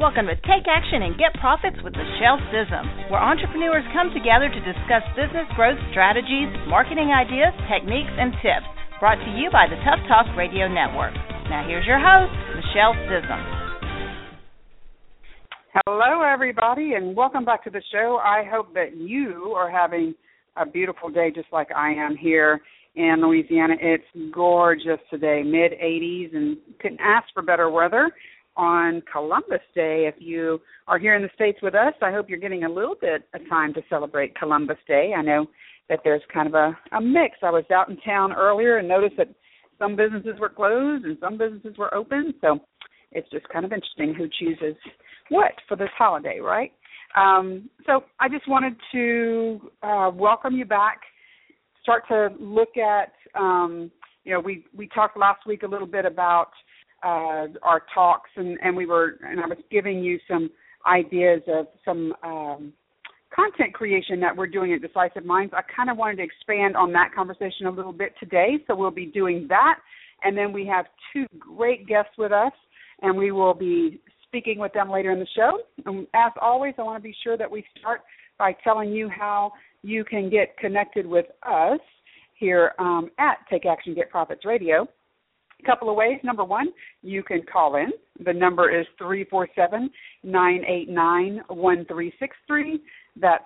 Welcome to Take Action and Get Profits with Michelle Sissom, where entrepreneurs come together to discuss business growth strategies, marketing ideas, techniques, and tips. Brought to you by the Tough Talk Radio Network. Now here's your host, Michelle Sissom. Hello, everybody, and welcome back to the show. I hope that you are having a beautiful day just like I am here in Louisiana. It's gorgeous today, mid-80s, and couldn't ask for better weather on Columbus Day. If you are here in the States with us, I hope you're getting a little bit of time to celebrate Columbus Day. I know that there's kind of a mix. I was out in town earlier and noticed that some businesses were closed and some businesses were open, so it's just kind of interesting who chooses what for this holiday, right? So I just wanted to welcome you back, start to look at, we talked last week a little bit about our talks, and I was giving you some ideas of some content creation that we're doing at Decisive Minds. I kind of wanted to expand on that conversation a little bit today, so we'll be doing that. And then we have two great guests with us, and we will be speaking with them later in the show. And as always, I want to be sure that we start by telling you how you can get connected with us here at Take Action, Get Profits Radio. A couple of ways. Number one, you can call in. The number is 347-989-1363. That's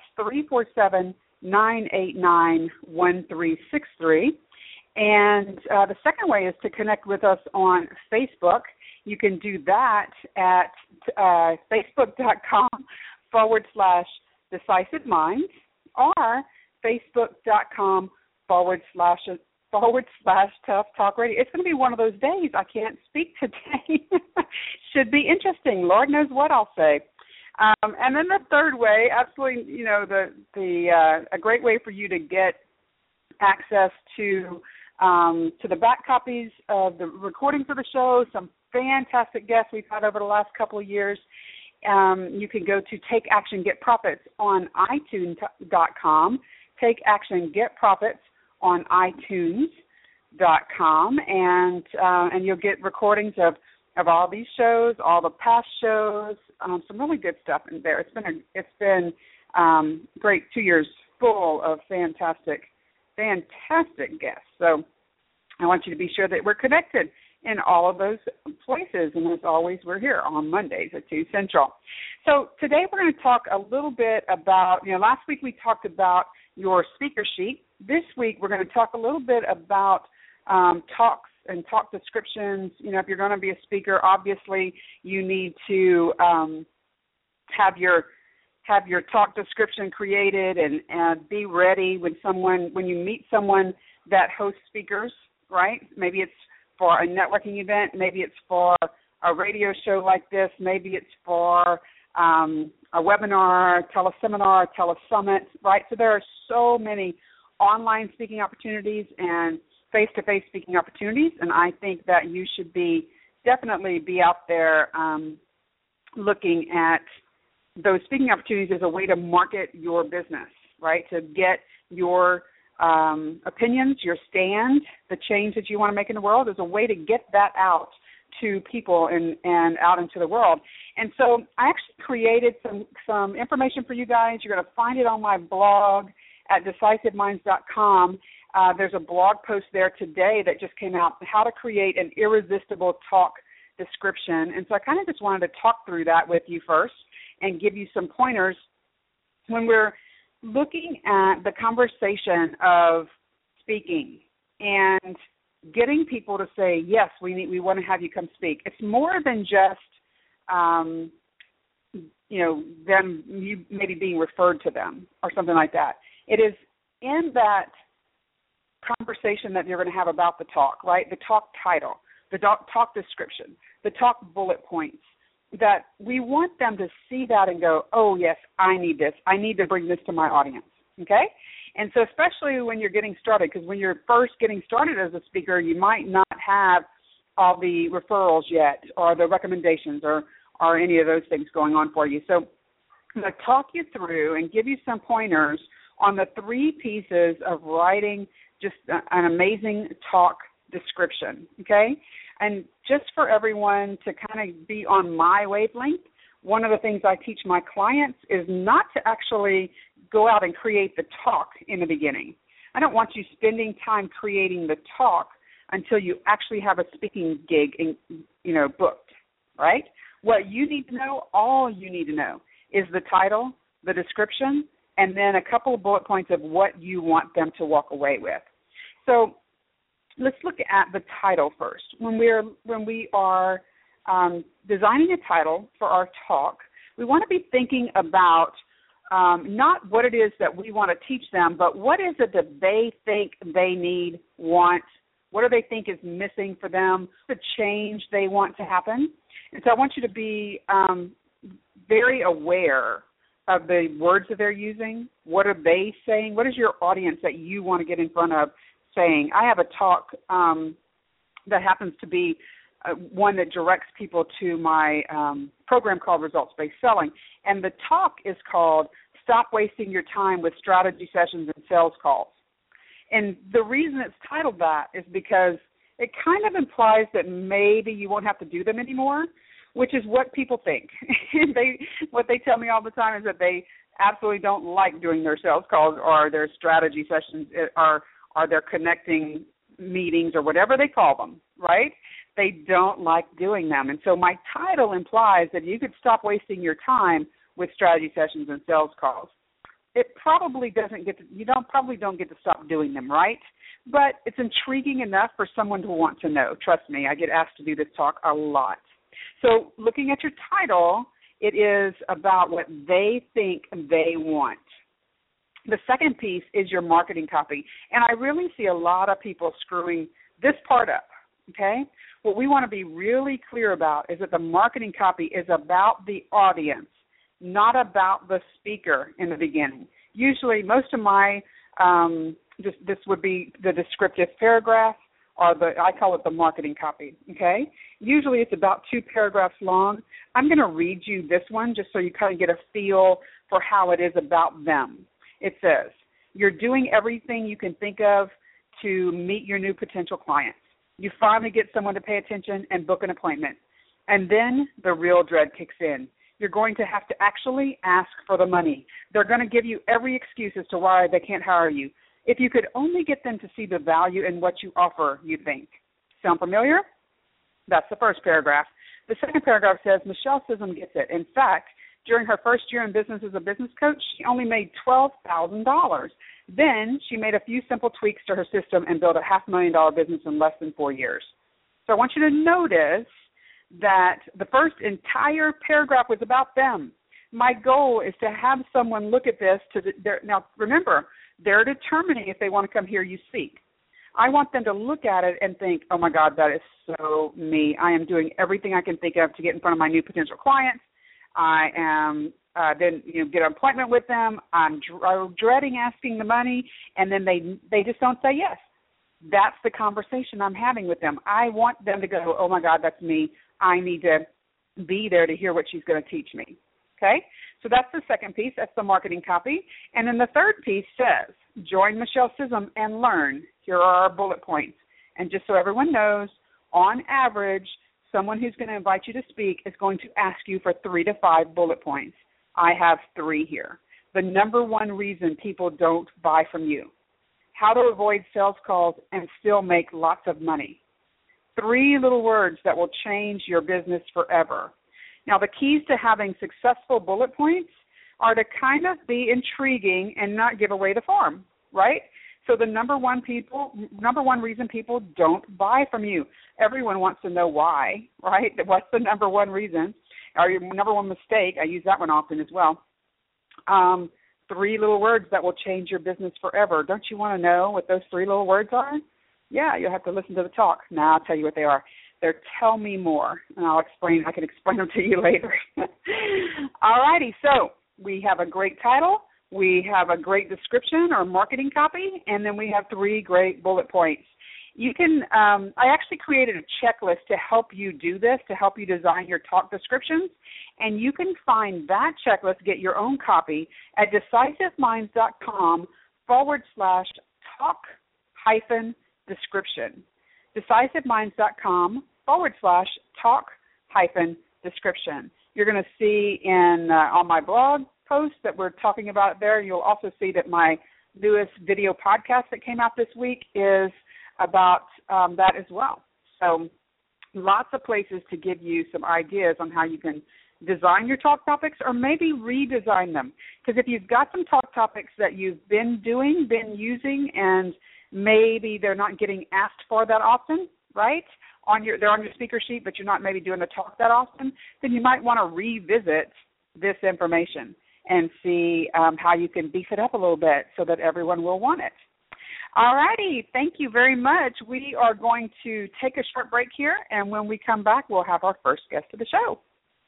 347-989-1363. And the second way is to connect with us on Facebook. You can do that at facebook.com/Decisive Minds or facebook.com/Tough Talk Radio. It's going to be one of those days. I can't speak today. Should be interesting. Lord knows what I'll say. And then the third way, absolutely, a great way for you to get access to the back copies of the recordings of the show, some fantastic guests we've had over the last couple of years. You can go to Take Action Get Profits on iTunes.com. Take Action Get Profits on iTunes.com, and you'll get recordings of all these shows, all the past shows, some really good stuff in there. It's been great 2 years full of fantastic guests. So I want you to be sure that we're connected in all of those places. And as always, we're here on Mondays at 2 Central. So today we're going to talk a little bit about, last week we talked about your speaker sheet. This week we're going to talk a little bit about talks and talk descriptions. If you're going to be a speaker, obviously you need to have your talk description created and be ready when you meet someone that hosts speakers, right? Maybe it's for a networking event, maybe it's for a radio show like this, maybe it's for a webinar, teleseminar, telesummit, right? So there are so many online speaking opportunities and face-to-face speaking opportunities, and I think that you should definitely be out there looking at those speaking opportunities as a way to market your business, right, to get your opinions, your stand, the change that you want to make in the world is a way to get that out to people and out into the world. And so I actually created some information for you guys. You're going to find it on my blog at decisiveminds.com. There's a blog post there today that just came out, how to create an irresistible talk description. And so I kind of just wanted to talk through that with you first and give you some pointers when we're looking at the conversation of speaking and getting people to say, yes, we want to have you come speak. It's more than just, them, you maybe being referred to them or something like that. It is in that conversation that you're going to have about the talk, right? The talk title, the talk description, the talk bullet points, that we want them to see that and go, oh, yes, I need this. I need to bring this to my audience, okay? And so especially when you're getting started, because when you're first getting started as a speaker, you might not have all the referrals yet or the recommendations or any of those things going on for you. So I'm going to talk you through and give you some pointers on the 3 pieces of writing just an amazing talk description, okay? And just for everyone to kind of be on my wavelength, one of the things I teach my clients is not to actually go out and create the talk in the beginning. I don't want you spending time creating the talk until you actually have a speaking gig booked, right? What you need to know, all you need to know, is the title, the description, and then a couple of bullet points of what you want them to walk away with. So let's look at the title first. When we are designing a title for our talk, we want to be thinking about not what it is that we want to teach them, but what is it that they think they need, want, what do they think is missing for them, the change they want to happen. And so I want you to be very aware of the words that they're using. What are they saying? What is your audience that you want to get in front of saying? I have a talk that happens to be one that directs people to my program called Results-Based Selling. And the talk is called Stop Wasting Your Time with Strategy Sessions and Sales Calls. And the reason it's titled that is because it kind of implies that maybe you won't have to do them anymore, which is what people think. What they tell me all the time is that they absolutely don't like doing their sales calls or their strategy sessions or their connecting meetings or whatever they call them, right? They don't like doing them. And so my title implies that you could stop wasting your time with strategy sessions and sales calls. It probably probably don't get to stop doing them, right? But it's intriguing enough for someone to want to know. Trust me, I get asked to do this talk a lot. So looking at your title, it is about what they think they want. The second piece is your marketing copy. And I really see a lot of people screwing this part up, okay? What we want to be really clear about is that the marketing copy is about the audience, not about the speaker in the beginning. Usually most of my, this would be the descriptive paragraph, or I call it the marketing copy, okay? Usually it's about 2 paragraphs long. I'm going to read you this one just so you kind of get a feel for how it is about them. It says, you're doing everything you can think of to meet your new potential clients. You finally get someone to pay attention and book an appointment. And then the real dread kicks in. You're going to have to actually ask for the money. They're going to give you every excuse as to why they can't hire you. If you could only get them to see the value in what you offer, you think. Sound familiar? That's the first paragraph. The second paragraph says, Michelle Sissom gets it. In fact, during her first year in business as a business coach, she only made $12,000. Then she made a few simple tweaks to her system and built a $500,000 business in less than 4 years. So I want you to notice that the first entire paragraph was about them. My goal is to have someone look at this. Now, remember, they're determining if they want to come hear you speak. I want them to look at it and think, oh, my God, that is so me. I am doing everything I can think of to get in front of my new potential clients. I am then get an appointment with them. I'm dreading asking the money, and then they just don't say yes. That's the conversation I'm having with them. I want them to go, oh, my God, that's me. I need to be there to hear what she's going to teach me. Okay? So that's the second piece. That's the marketing copy. And then the third piece says, join Michelle Sissom and learn. Here are our bullet points. And just so everyone knows, on average, someone who's going to invite you to speak is going to ask you for 3 to 5 bullet points. I have 3 here. The number one reason people don't buy from you. How to avoid sales calls and still make lots of money. 3 little words that will change your business forever. Now, the keys to having successful bullet points are to kind of be intriguing and not give away the farm, right? So the number one reason people don't buy from you. Everyone wants to know why, right? What's the number one reason? Or your number one mistake? I use that one often as well. 3 little words that will change your business forever. Don't you want to know what those 3 little words are? Yeah, you'll have to listen to the talk. Now I'll tell you what they are. They're tell me more, and I can explain them to you later. All righty, so we have a great title, we have a great description or marketing copy, and then we have 3 great bullet points. You can, I actually created a checklist to help you do this, to help you design your talk descriptions, and you can find that checklist, get your own copy at decisiveminds.com/talk-description. decisiveminds.com/talk-description. You're going to see on my blog post that we're talking about there. You'll also see that my newest video podcast that came out this week is about that as well. So lots of places to give you some ideas on how you can design your talk topics or maybe redesign them. Because if you've got some talk topics that you've been using, and maybe they're not getting asked for that often, right? They're on your speaker sheet, but you're not maybe doing the talk that often, then you might want to revisit this information and see how you can beef it up a little bit so that everyone will want it. All righty. Thank you very much. We are going to take a short break here, and when we come back, we'll have our first guest of the show.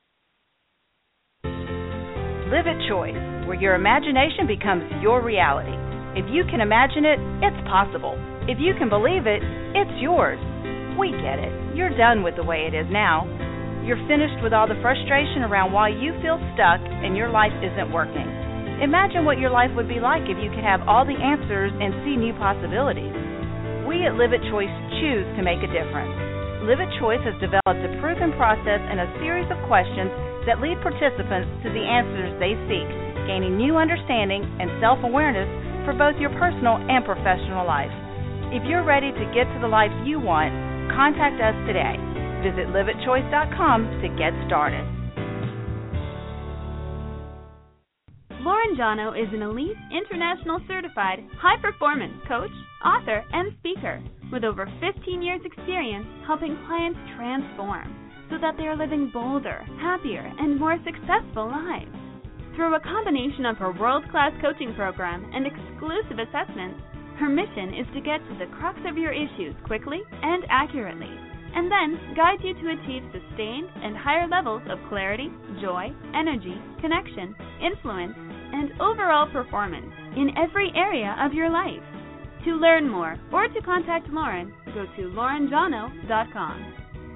Live at Choice, where your imagination becomes your reality. If you can imagine it, it's possible. If you can believe it, it's yours. We get it. You're done with the way it is now. You're finished with all the frustration around why you feel stuck and your life isn't working. Imagine what your life would be like if you could have all the answers and see new possibilities. We at Live at Choice choose to make a difference. Live at Choice has developed a proven process and a series of questions that lead participants to the answers they seek, gaining new understanding and self-awareness for both your personal and professional life. If you're ready to get to the life you want, contact us today. Visit liveatchoice.com to get started. Lauren Jono is an elite, international certified, high-performance coach, author, and speaker with over 15 years' experience helping clients transform so that they are living bolder, happier, and more successful lives. Through a combination of her world-class coaching program and exclusive assessments, her mission is to get to the crux of your issues quickly and accurately, and then guide you to achieve sustained and higher levels of clarity, joy, energy, connection, influence, and overall performance in every area of your life. To learn more or to contact Lauren, go to laurenjono.com.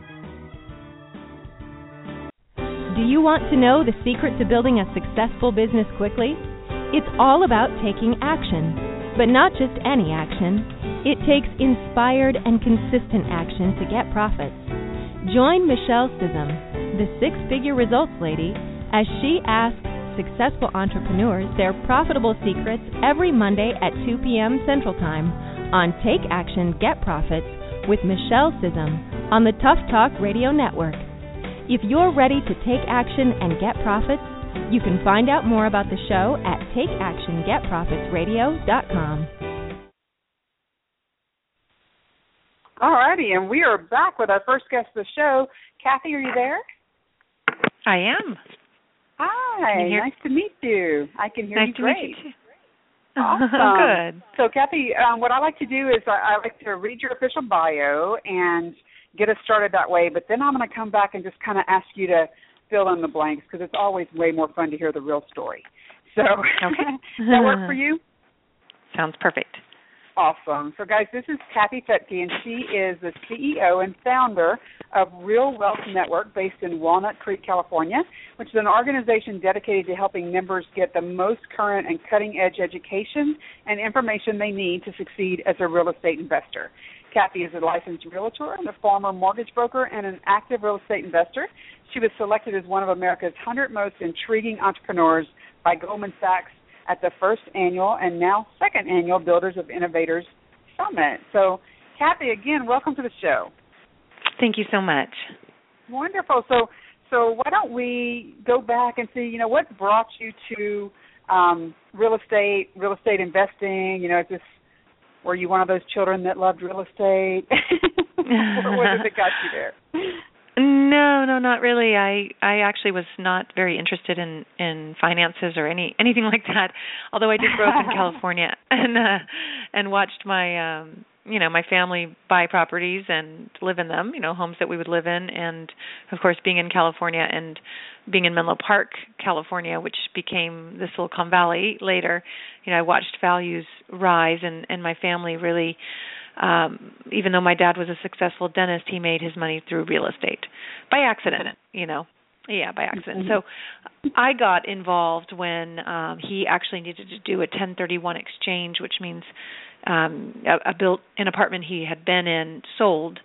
Do you want to know the secret to building a successful business quickly? It's all about taking action. But not just any action. It takes inspired and consistent action to get profits. Join Michelle Sissom, the six-figure results lady, as she asks successful entrepreneurs their profitable secrets every Monday at 2 p.m. Central Time on Take Action, Get Profits with Michelle Sissom on the Tough Talk Radio Network. If you're ready to take action and get profits, you can find out more about the show at takeactiongetprofitsradio.com. All righty, and we are back with our first guest of the show. Kathy, are you there? I am. Hi, nice to meet you. I can hear you great. Nice to meet you too. Awesome. Good. So, Kathy, what I like to do is I like to read your official bio and get us started that way, but then I'm going to come back and just kind of ask you to fill in the blanks because it's always way more fun to hear the real story. So, okay. Does that work for you? Sounds perfect. Awesome. So, guys, this is Kathy Fettke, and she is the CEO and founder of Real Wealth Network based in Walnut Creek, California, which is an organization dedicated to helping members get the most current and cutting-edge education and information they need to succeed as a real estate investor. Kathy is a licensed realtor and a former mortgage broker and an active real estate investor. She was selected as one of America's 100 most intriguing entrepreneurs by Goldman Sachs at the first annual and now second annual Builders of Innovators Summit. So, Kathy, again, welcome to the show. Thank you so much. Wonderful. So why don't we go back and see, what brought you to real estate investing? Were you one of those children that loved real estate? What was it that got you there? No, not really. I actually was not very interested in finances or anything like that. Although I did grow up in California and watched my my family buy properties and live in them, homes that we would live in, and of course being in California and being in Menlo Park, California, which became the Silicon Valley later, I watched values rise, and my family really, even though my dad was a successful dentist, he made his money through real estate by accident, Yeah, by accident. So I got involved when he actually needed to do a 1031 exchange, which means an apartment he had been in sold,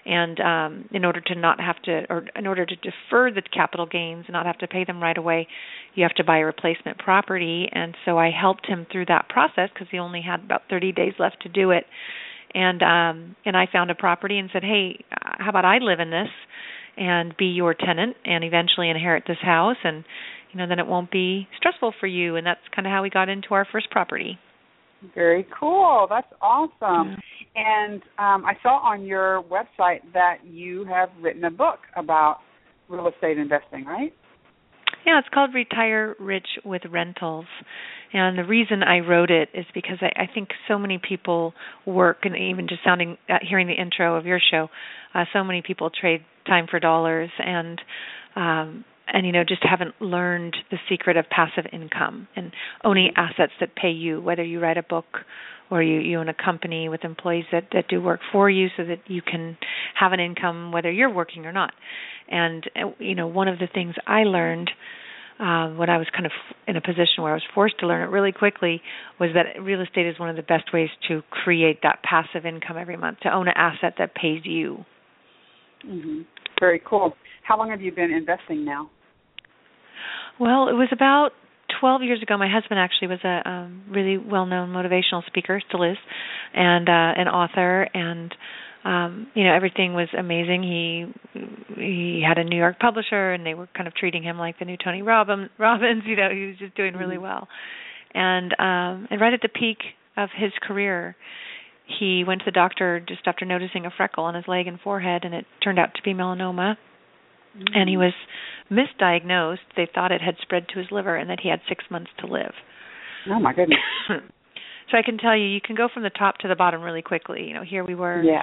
And in order to not have to, or in order to defer the capital gains and not have to pay them right away, you have to buy a replacement property. And so I helped him through that process because he only had about 30 days left to do it. And I found a property and said, hey, how about I live in this and be your tenant and eventually inherit this house, and then it won't be stressful for you. And that's kind of how we got into our first property. Very cool. That's awesome. Yeah. And I saw on your website that you have written a book about real estate investing, right? Yeah, it's called Retire Rich with Rentals. And the reason I wrote it is because I think so many people work, and even just hearing the intro of your show, so many people trade time for dollars and just haven't learned the secret of passive income and owning assets that pay you, whether you write a book or you own a company with employees that do work for you so that you can have an income whether you're working or not. And, one of the things I learned when I was kind of in a position where I was forced to learn it really quickly was that real estate is one of the best ways to create that passive income every month, to own an asset that pays you. Mm-hmm. Very cool. How long have you been investing now? Well, it was about 12 years ago. My husband actually was a really well-known motivational speaker, still is, and an author, and everything was amazing. He had a New York publisher, and they were kind of treating him like the new Tony Robbins. He was just doing really well. And right at the peak of his career, he went to the doctor just after noticing a freckle on his leg and forehead, and it turned out to be melanoma. And he was misdiagnosed. They thought it had spread to his liver and that he had 6 months to live. Oh, my goodness. So I can tell you can go from the top to the bottom really quickly. Here we were. Yeah.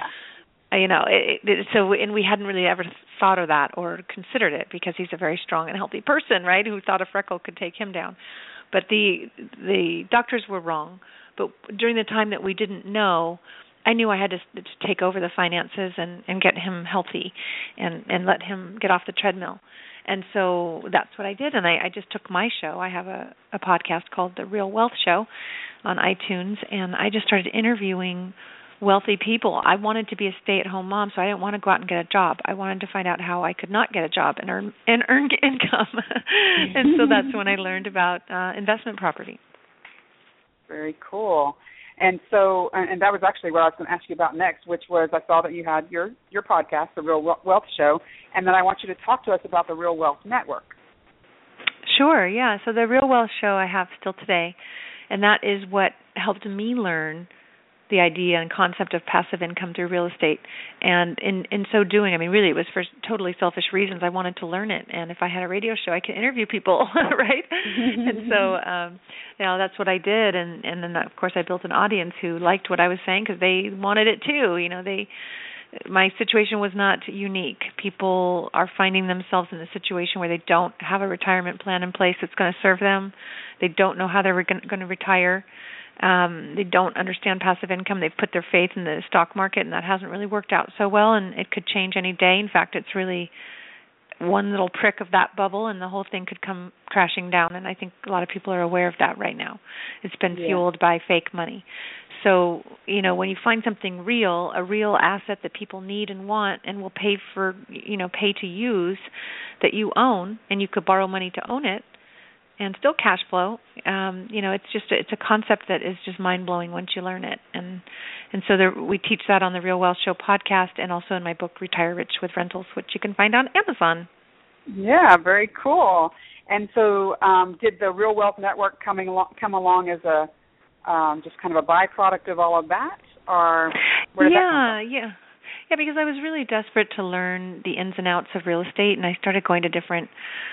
And we hadn't really ever thought of that or considered it because he's a very strong and healthy person, right, who thought a freckle could take him down. But the doctors were wrong. But during the time that we didn't know, I knew I had to take over the finances and get him healthy and let him get off the treadmill. And so that's what I did. And I just took my show. I have a podcast called The Real Wealth Show on iTunes, and I just started interviewing wealthy people. I wanted to be a stay-at-home mom, so I didn't want to go out and get a job. I wanted to find out how I could not get a job and earn income. And so that's when I learned about investment property. Very cool. And so, and that was actually what I was going to ask you about next, which was I saw that you had your podcast, The Real Wealth Show, and then I want you to talk to us about the Real Wealth Network. Sure, yeah. So the Real Wealth Show I have still today, and that is what helped me learn the idea and concept of passive income through real estate. And in so doing, really, it was for totally selfish reasons. I wanted to learn it. And if I had a radio show, I could interview people, right? And so, that's what I did. And then, of course, I built an audience who liked what I was saying because they wanted it too. My situation was not unique. People are finding themselves in a situation where they don't have a retirement plan in place that's going to serve them. They don't know how they're going to retire. They don't understand passive income. They've put their faith in the stock market, and that hasn't really worked out so well, and it could change any day. In fact, it's really one little prick of that bubble, and the whole thing could come crashing down, and I think a lot of people are aware of that right now. It's been fueled by fake money. So, when you find something real, a real asset that people need and want and will pay to use that you own, and you could borrow money to own it, and still cash flow, it's a concept that is just mind-blowing once you learn it. And so we teach that on the Real Wealth Show podcast and also in my book, Retire Rich with Rentals, which you can find on Amazon. Yeah, very cool. And so did the Real Wealth Network come along as a just kind of a byproduct of all of that? Or where did that come from? Yeah, because I was really desperate to learn the ins and outs of real estate, and I started going to different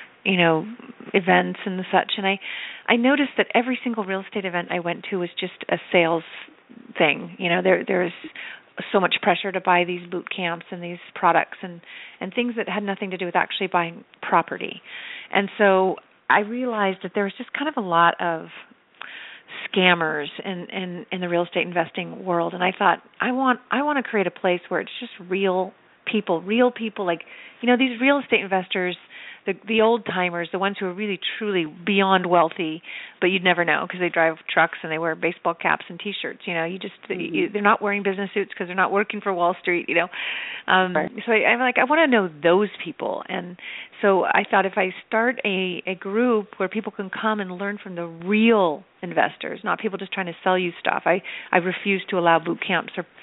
events and the such, and I noticed that every single real estate event I went to was just a sales thing. There's so much pressure to buy these boot camps and these products and things that had nothing to do with actually buying property. And so I realized that there was just kind of a lot of scammers in the real estate investing world, and I thought I want to create a place where it's just real people like these real estate investors. the old timers, the ones who are really truly beyond wealthy, but you'd never know because they drive trucks and they wear baseball caps and T-shirts. They're not wearing business suits because they're not working for Wall Street. Right. So I'm like, I want to know those people, and so I thought if I start a group where people can come and learn from the real investors, not people just trying to sell you stuff. I refuse to allow boot camps or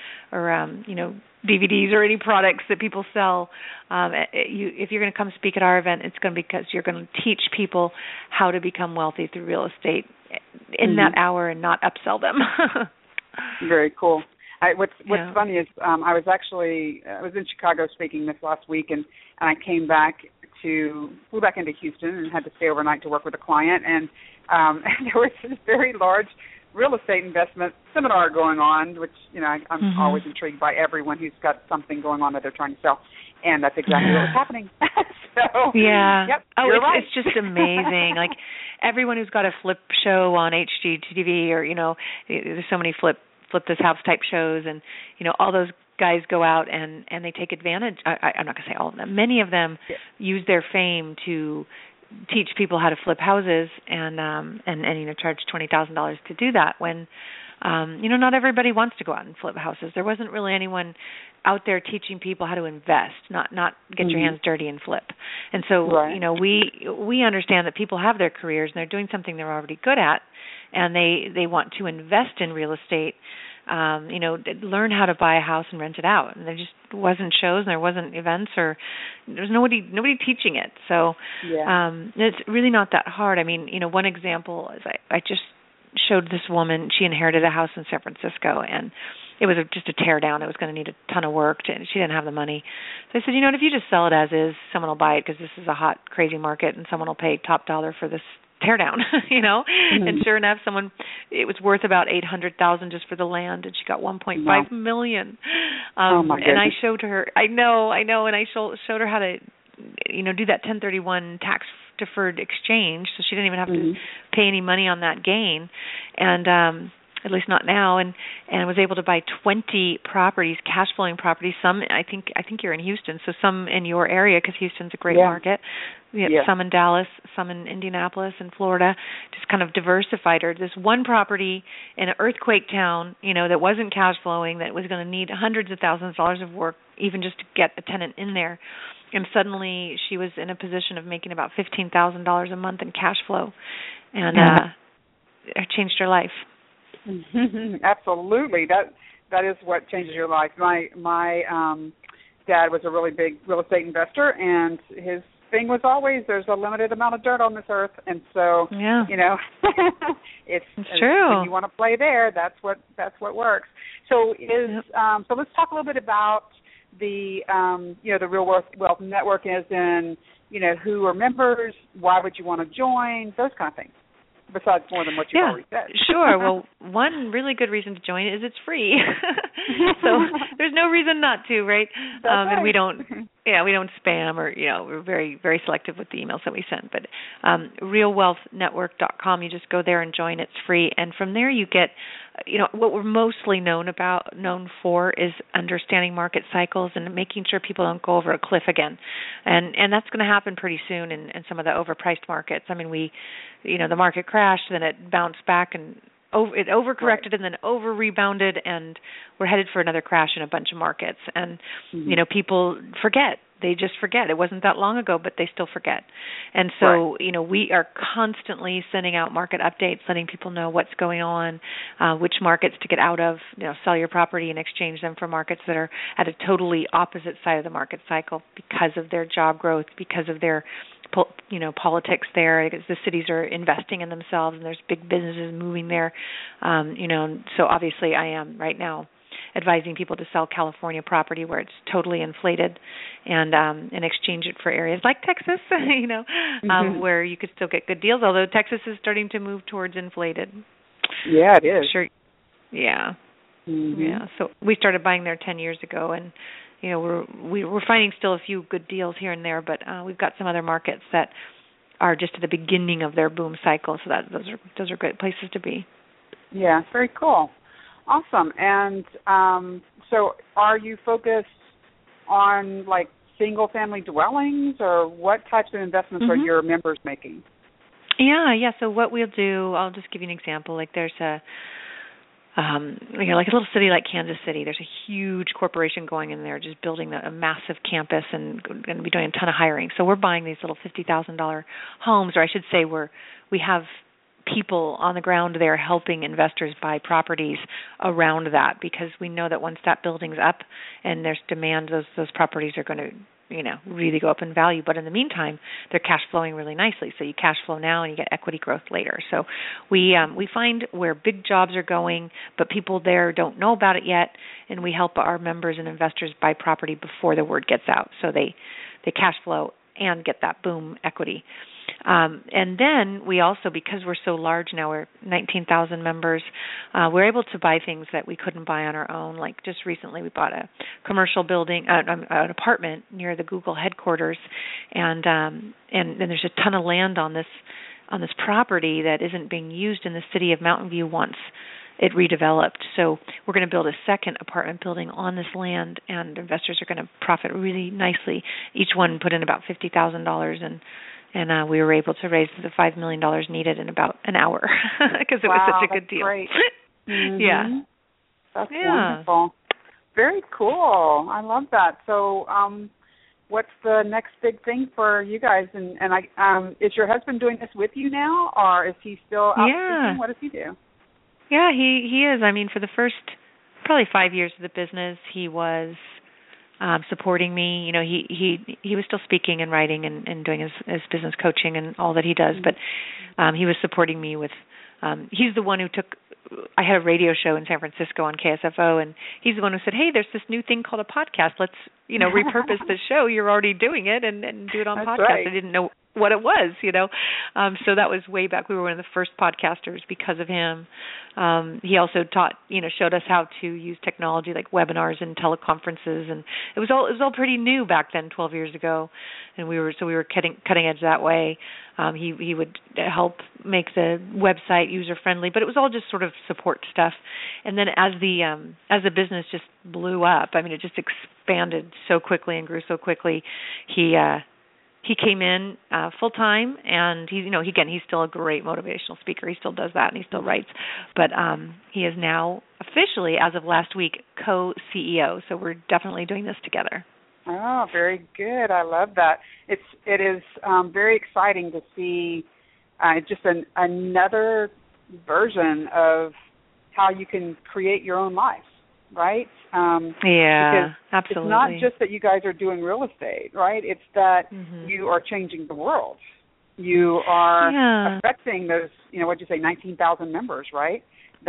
DVDs or any products that people sell. If you're going to come speak at our event, it's going to be because you're going to teach people how to become wealthy through real estate in that hour and not upsell them. Very cool. What's funny is I was in Chicago speaking this last week, and I flew back into Houston and had to stay overnight to work with a client, and there was this very large real estate investment seminar going on, which I'm always intrigued by everyone who's got something going on that they're trying to sell, and that's exactly what was happening. So yeah, yep, it's just amazing. Like everyone who's got a flip show on HGTV or there's so many flip this house type shows, and all those guys go out and they take advantage. I'm not going to say all of them. Many of them use their fame to teach people how to flip houses and charge $20,000 to do that when not everybody wants to go out and flip houses. There wasn't really anyone out there teaching people how to invest, not get your hands dirty and flip. And so we understand that people have their careers and they're doing something they're already good at, and they want to invest in real estate. Learn how to buy a house and rent it out. And there just wasn't shows and there wasn't events, or there was nobody teaching it. So it's really not that hard. I mean, one example is I just showed this woman, she inherited a house in San Francisco, and it was just a tear down. It was going to need a ton of work, and she didn't have the money. So I said, if you just sell it as is, someone will buy it because this is a hot, crazy market, and someone will pay top dollar for this tear down, And sure enough, it was worth about $800,000 just for the land, and she got $1.5 million. Oh my goodness. And I showed her, I know, and I showed her how to, do that 1031 tax deferred exchange, so she didn't even have to pay any money on that gain, and at least not now, and was able to buy 20 properties, cash flowing properties. Some, I think you're in Houston, so some in your area because Houston's a great market. We have some in Dallas, some in Indianapolis and Florida. Just kind of diversified her. This one property in an earthquake town, that wasn't cash flowing, that was going to need hundreds of thousands of dollars of work even just to get a tenant in there. And suddenly she was in a position of making about $15,000 a month in cash flow, and it changed her life. Absolutely, that is what changes your life. My dad was a really big real estate investor, and his thing was always there's a limited amount of dirt on this earth, and so it's true. When you want to play there, that's what works. So so let's talk a little bit about the the Real Wealth Network, as in who are members, why would you want to join, those kind of things. Besides more than what you've already said. Sure. Well, one really good reason to join is it's free. So there's no reason not to, right? Right. And we don't spam, or we're very, very selective with the emails that we send. But realwealthnetwork.com, you just go there and join. It's free, and from there you get, what we're mostly known for is understanding market cycles and making sure people don't go over a cliff again, and that's going to happen pretty soon in some of the overpriced markets. I mean, the market crashed, then it bounced back and it overcorrected and then over rebounded, and we're headed for another crash in a bunch of markets. And people forget. They just forget. It wasn't that long ago, but they still forget. And so, we are constantly sending out market updates, letting people know what's going on, which markets to get out of, sell your property and exchange them for markets that are at a totally opposite side of the market cycle because of their job growth, because of their politics there, because the cities are investing in themselves and there's big businesses moving there. So obviously I am right now advising people to sell California property where it's totally inflated and exchange it for areas like Texas, where you could still get good deals, although Texas is starting to move towards inflated. Yeah, it is. Sure. Yeah. Yeah. So we started buying there 10 years ago, and we're finding still a few good deals here and there, but we've got some other markets that are just at the beginning of their boom cycle, so those are great places to be. Yeah, very cool. Awesome. And so are you focused on single-family dwellings, or what types of investments are your members making? Yeah. So what we'll do, I'll just give you an example. Like there's a like a little city like Kansas City, there's a huge corporation going in there just building a massive campus and going to be doing a ton of hiring. So we're buying these little $50,000 homes, or I should say we have people on the ground there helping investors buy properties around that, because we know that once that building's up and there's demand, those properties are going to really go up in value. But in the meantime, they're cash flowing really nicely. So you cash flow now and you get equity growth later. So we find where big jobs are going, but people there don't know about it yet, and we help our members and investors buy property before the word gets out. So they cash flow and get that boom equity. And then we also, because we're so large now, we're 19,000 members, we're able to buy things that we couldn't buy on our own. Like just recently we bought a commercial building, an apartment near the Google headquarters, and there's a ton of land on this property that isn't being used, and the city of Mountain View wants it redeveloped. So we're going to build a second apartment building on this land, and investors are going to profit really nicely. Each one put in about $50,000, and we were able to raise the $5 million needed in about an hour because it was such a good deal. Great. Yeah. That's wonderful. Very cool. I love that. So what's the next big thing for you guys? And is your husband doing this with you now, or is he still out speaking? What does he do? Yeah, he is. I mean, for the first probably 5 years of the business, he was supporting me. You know, he was still speaking and writing and doing his business coaching and all that he does, but he was supporting me with he's the one who I had a radio show in San Francisco on KSFO, and he's the one who said, "Hey, there's this new thing called a podcast. Let's, repurpose the show. You're already doing it and do it on podcast." Right. I didn't know what it was, So that was way back. We were one of the first podcasters because of him. He also taught, showed us how to use technology like webinars and teleconferences, and it was all pretty new back then, 12 years ago, and we were cutting edge that way. He would help make the website user friendly, but it was all just sort of support stuff. And then as the business just blew up, I mean, it just expanded so quickly and grew so quickly. He came in full time, and he's still a great motivational speaker. He still does that, and he still writes. But he is now officially, as of last week, co-CEO. So we're definitely doing this together. Oh, very good. I love that. It is very exciting to see just another version of how you can create your own life, right? Yeah, absolutely. It's not just that you guys are doing real estate, right? It's that you are changing the world. You are affecting those, 19,000 members, right?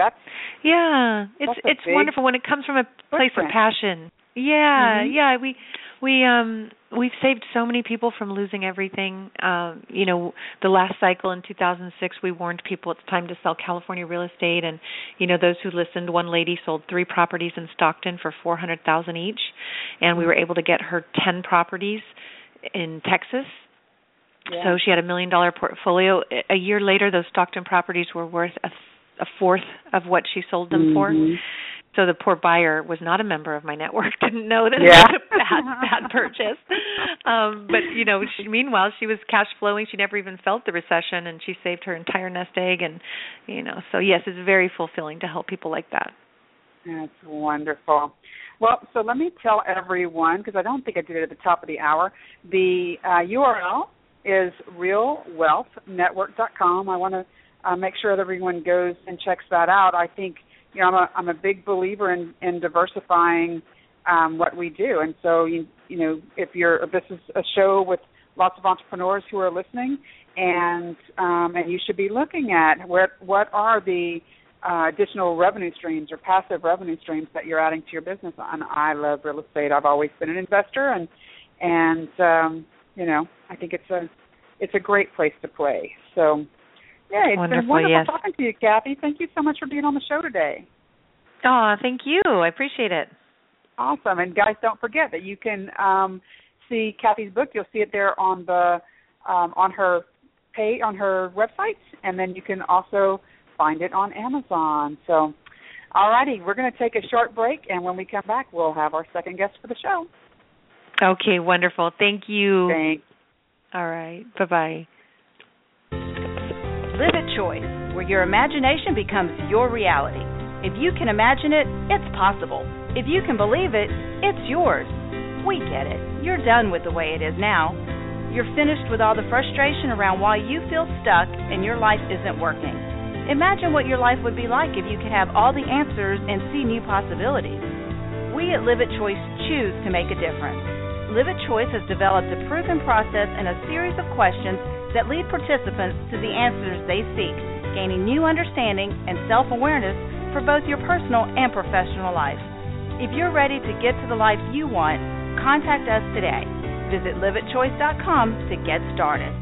It's wonderful when it comes from a place of passion. Yeah, we've saved so many people from losing everything. The last cycle in 2006, we warned people it's time to sell California real estate, and those who listened, one lady sold 3 properties in Stockton for $400,000 each, and we were able to get her 10 properties in Texas. Yeah. So she had $1 million portfolio. A year later, those Stockton properties were worth a fourth of what she sold them for. So the poor buyer was not a member of my network, didn't know that it was a bad purchase. But, meanwhile, she was cash flowing. She never even felt the recession, and she saved her entire nest egg. And, so, yes, it's very fulfilling to help people like that. That's wonderful. Well, so let me tell everyone, because I don't think I did it at the top of the hour, the URL is realwealthnetwork.com. I want to make sure that everyone goes and checks that out. I think I'm a big believer in diversifying what we do, and so if this is a show with lots of entrepreneurs who are listening, and you should be looking at what are the additional revenue streams or passive revenue streams that you're adding to your business. And I love real estate. I've always been an investor, and I think it's a great place to play. So. Yeah, it's been wonderful talking to you, Kathy. Thank you so much for being on the show today. Oh, thank you. I appreciate it. Awesome. And guys, don't forget that you can see Kathy's book. You'll see it there on her page, on her website, and then you can also find it on Amazon. So, all righty, we're going to take a short break, and when we come back, we'll have our second guest for the show. Okay, wonderful. Thank you. Thanks. All right. Bye-bye. Live at Choice, where your imagination becomes your reality. If you can imagine it, it's possible. If you can believe it, it's yours. We get it. You're done with the way it is now. You're finished with all the frustration around why you feel stuck and your life isn't working. Imagine what your life would be like if you could have all the answers and see new possibilities. We at Live at Choice choose to make a difference. Live at Choice has developed a proven process and a series of questions that lead participants to the answers they seek, gaining new understanding and self-awareness for both your personal and professional life. If you're ready to get to the life you want, contact us today. Visit liveatchoice.com to get started.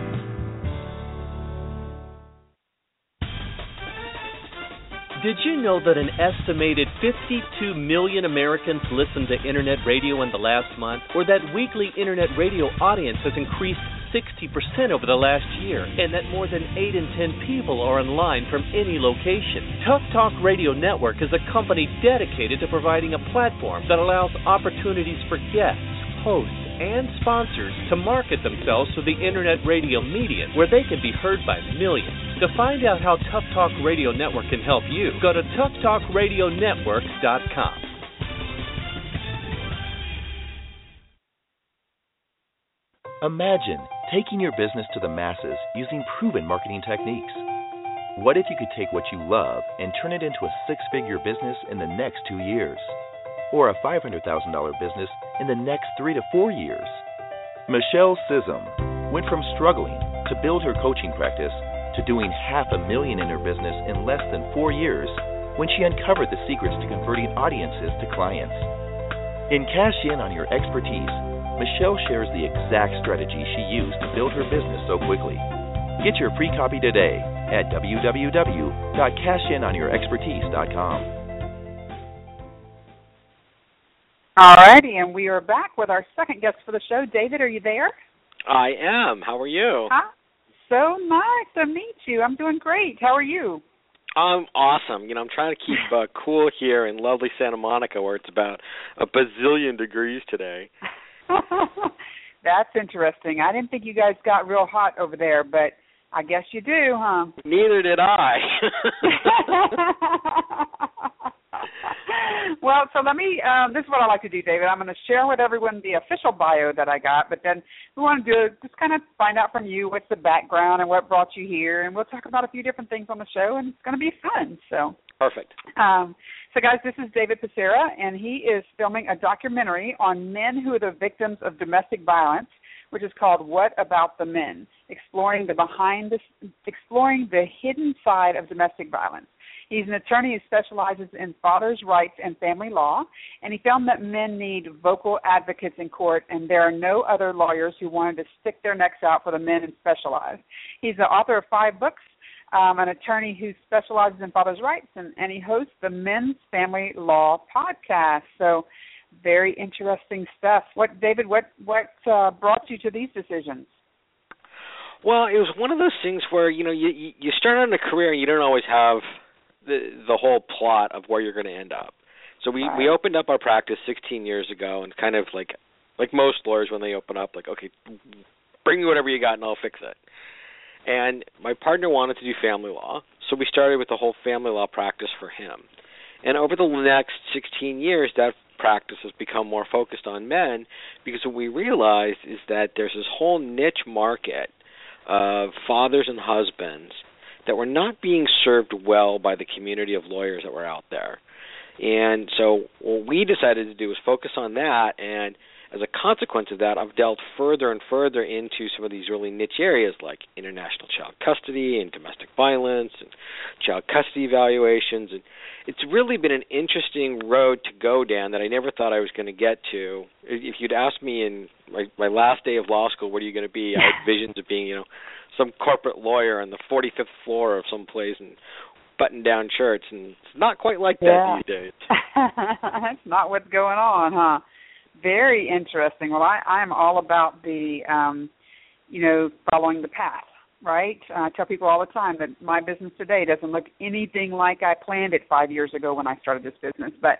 Did you know that an estimated 52 million Americans listened to Internet radio in the last month, or that weekly Internet radio audience has increased 60% over the last year, and that more than 8 in 10 people are online from any location? Tough Talk Radio Network is a company dedicated to providing a platform that allows opportunities for guests, hosts, and sponsors to market themselves to the Internet radio medium, where they can be heard by millions. To find out how Tough Talk Radio Network can help you, go to toughtalkradionetwork.com. Imagine taking your business to the masses using proven marketing techniques. What if you could take what you love and turn it into a six-figure business in the next 2 years? Or a $500,000 business in the next 3 to 4 years? Michelle Sissom went from struggling to build her coaching practice to doing $500,000 in her business in less than 4 years when she uncovered the secrets to converting audiences to clients. In Cash In on Your Expertise, Michelle shares the exact strategy she used to build her business so quickly. Get your free copy today at www.cashinonyourexpertise.com. All righty, and we are back with our second guest for the show. David, are you there? I am. How are you? Hi. So nice to meet you. I'm doing great. How are you? I'm awesome. I'm trying to keep cool here in lovely Santa Monica, where it's about a bazillion degrees today. That's interesting. I didn't think you guys got real hot over there, but I guess you do, huh? Neither did I. Well, so let me, this is what I like to do, David. I'm going to share with everyone the official bio that I got, but then we want to do just kind of find out from you what's the background and what brought you here, and we'll talk about a few different things on the show, and it's going to be fun. So Perfect. So, guys, this is David Becerra, and he is filming a documentary on men who are the victims of domestic violence, which is called What About the Men? Exploring the hidden side of domestic violence. He's an attorney who specializes in fathers' rights and family law, and he found that men need vocal advocates in court, and there are no other lawyers who wanted to stick their necks out for the men and specialize. He's the author of 5 books, an attorney who specializes in fathers' rights, and he hosts the Men's Family Law podcast. So very interesting stuff. David, what brought you to these decisions? Well, it was one of those things where, you start out in a career and you don't always have the whole plot of where you're going to end up. So we opened up our practice 16 years ago, and kind of like most lawyers when they open up, like, okay, bring me whatever you got and I'll fix it. And my partner wanted to do family law, so we started with the whole family law practice for him. And over the next 16 years, that practice has become more focused on men, because what we realized is that there's this whole niche market of fathers and husbands that were not being served well by the community of lawyers that were out there. And so what we decided to do was focus on that, and as a consequence of that, I've delved further and further into some of these really niche areas like international child custody and domestic violence and child custody evaluations. And it's really been an interesting road to go down that I never thought I was going to get to. If you'd asked me in my last day of law school, what are you going to be? I had visions of being, some corporate lawyer on the 45th floor of some place and button-down shirts, and it's not quite like that these days. That's not what's going on, huh? Very interesting. Well, I'm all about the, following the path, right? I tell people all the time that my business today doesn't look anything like I planned it 5 years ago when I started this business. But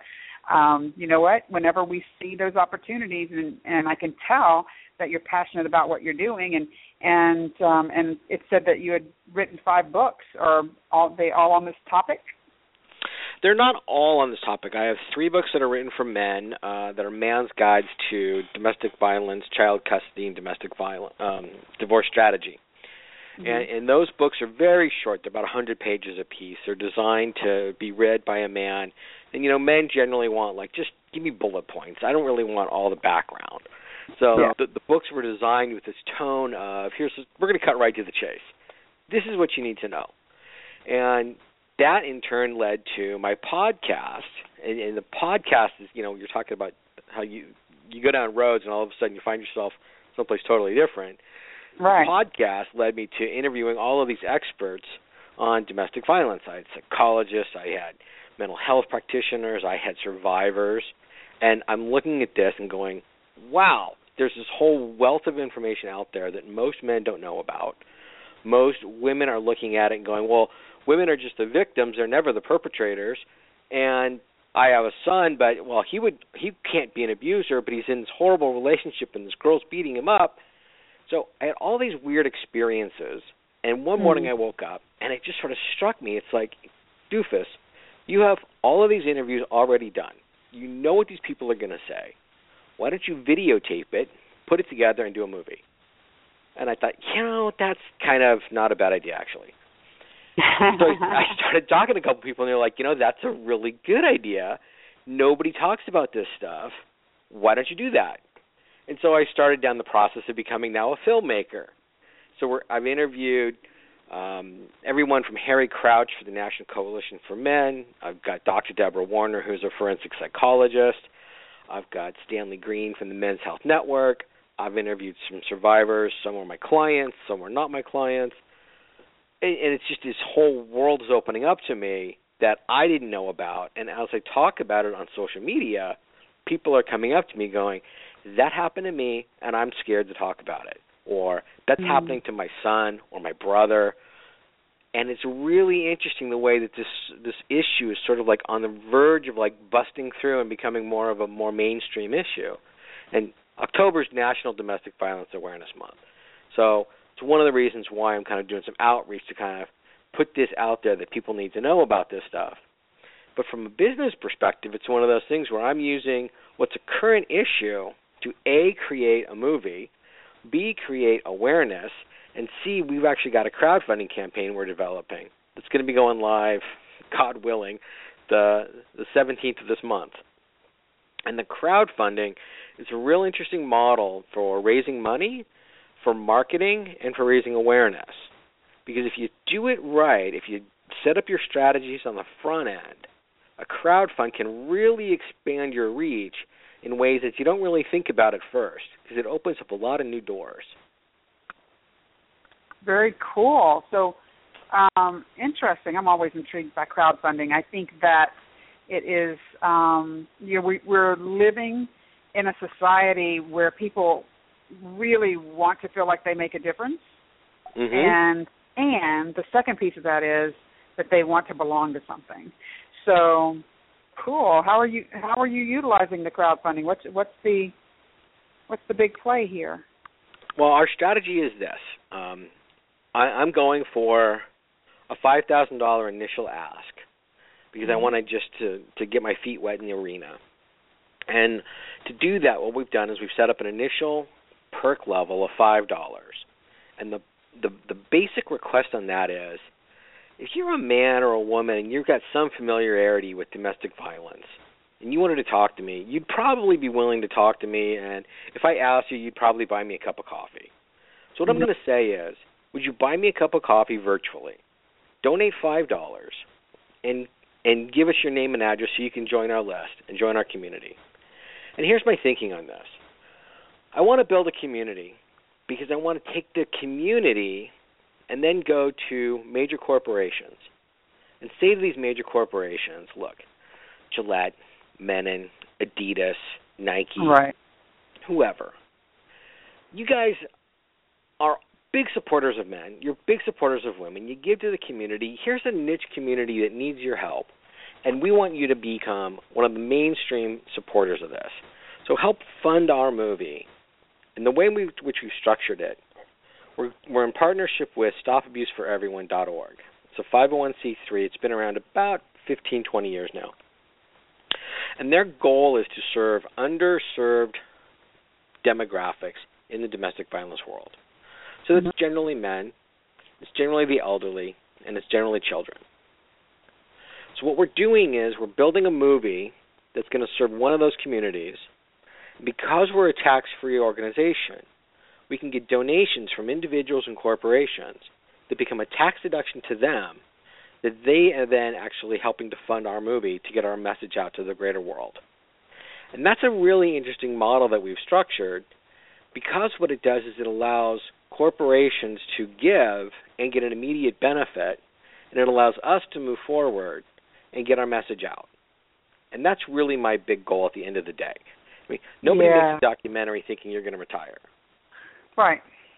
you know what? Whenever we see those opportunities, and I can tell that you're passionate about what you're doing, and it said that you had written 5 books. Are they all on this topic? They're not all on this topic. I have 3 books that are written for men that are man's guides to domestic violence, child custody, and domestic violence, divorce strategy. Mm-hmm. And those books are very short. They're about 100 pages apiece. They're designed to be read by a man. And, men generally want, just give me bullet points. I don't really want all the background. So the books were designed with this tone of, we're going to cut right to the chase. This is what you need to know. And that, in turn, led to my podcast. And the podcast is, you're talking about how you go down roads and all of a sudden you find yourself someplace totally different. Right. The podcast led me to interviewing all of these experts on domestic violence. I had psychologists, I had mental health practitioners, I had survivors, and I'm looking at this and going, wow, there's this whole wealth of information out there that most men don't know about. Most women are looking at it and going, well, women are just the victims, they're never the perpetrators, and I have a son, but, he can't be an abuser, but he's in this horrible relationship and this girl's beating him up. So I had all these weird experiences, and one morning I woke up, and it just sort of struck me. It's like, doofus, you have all of these interviews already done. You know what these people are going to say. Why don't you videotape it, put it together, and do a movie? And I thought, that's kind of not a bad idea, actually. So I started talking to a couple people, and they're like, that's a really good idea. Nobody talks about this stuff. Why don't you do that? And so I started down the process of becoming now a filmmaker. So I've interviewed everyone from Harry Crouch for the National Coalition for Men. I've got Dr. Deborah Warner, who's a forensic psychologist. I've got Stanley Green from the Men's Health Network. I've interviewed some survivors. Some were my clients, some were not my clients. And it's just this whole world is opening up to me that I didn't know about. And as I talk about it on social media, people are coming up to me going, that happened to me, and I'm scared to talk about it. Or that's happening to my son or my brother. And it's really interesting the way that this issue is sort of on the verge of busting through and becoming more of a more mainstream issue. And October's National Domestic Violence Awareness Month. So it's one of the reasons why I'm kind of doing some outreach to kind of put this out there that people need to know about this stuff. But from a business perspective, it's one of those things where I'm using what's a current issue to A, create a movie, B, create awareness, and C, we've actually got a crowdfunding campaign we're developing that's going to be going live, God willing, the 17th of this month. And the crowdfunding is a real interesting model for raising money, for marketing, and for raising awareness. Because if you do it right, if you set up your strategies on the front end, a crowdfund can really expand your reach in ways that you don't really think about at first, because it opens up a lot of new doors. Very cool. So, interesting. I'm always intrigued by crowdfunding. I think that it is, we're living in a society where people really want to feel like they make a difference. Mm-hmm. And the second piece of that is that they want to belong to something. So, cool. How are you utilizing the crowdfunding? What's the big play here? Well, our strategy is this. I'm going for a $5,000 initial ask because I want to get my feet wet in the arena. And to do that, what we've done is we've set up an initial perk level of $5. And the basic request on that is, if you're a man or a woman and you've got some familiarity with domestic violence and you wanted to talk to me, you'd probably be willing to talk to me, and if I asked you, you'd probably buy me a cup of coffee. So what I'm going to say is, would you buy me a cup of coffee virtually, donate $5, and give us your name and address so you can join our list and join our community? And here's my thinking on this. I want to build a community because I want to take the community and then go to major corporations and say to these major corporations, look, Gillette, Menon, Adidas, Nike, right, whoever, you guys are big supporters of men. You're big supporters of women. You give to the community. Here's a niche community that needs your help. And we want you to become one of the mainstream supporters of this. So help fund our movie. And the way which we've structured it, we're in partnership with StopAbuseForEveryone.org. It's a 501c3. It's been around about 15, 20 years now. And their goal is to serve underserved demographics in the domestic violence world. So it's generally men, it's generally the elderly, and it's generally children. So what we're doing is we're building a movie that's going to serve one of those communities. Because we're a tax-free organization, we can get donations from individuals and corporations that become a tax deduction to them that they are then actually helping to fund our movie to get our message out to the greater world. And that's a really interesting model that we've structured, because what it does is it allows corporations to give and get an immediate benefit, and it allows us to move forward and get our message out. And that's really my big goal at the end of the day. I mean, nobody makes a documentary thinking you're going to retire. Right.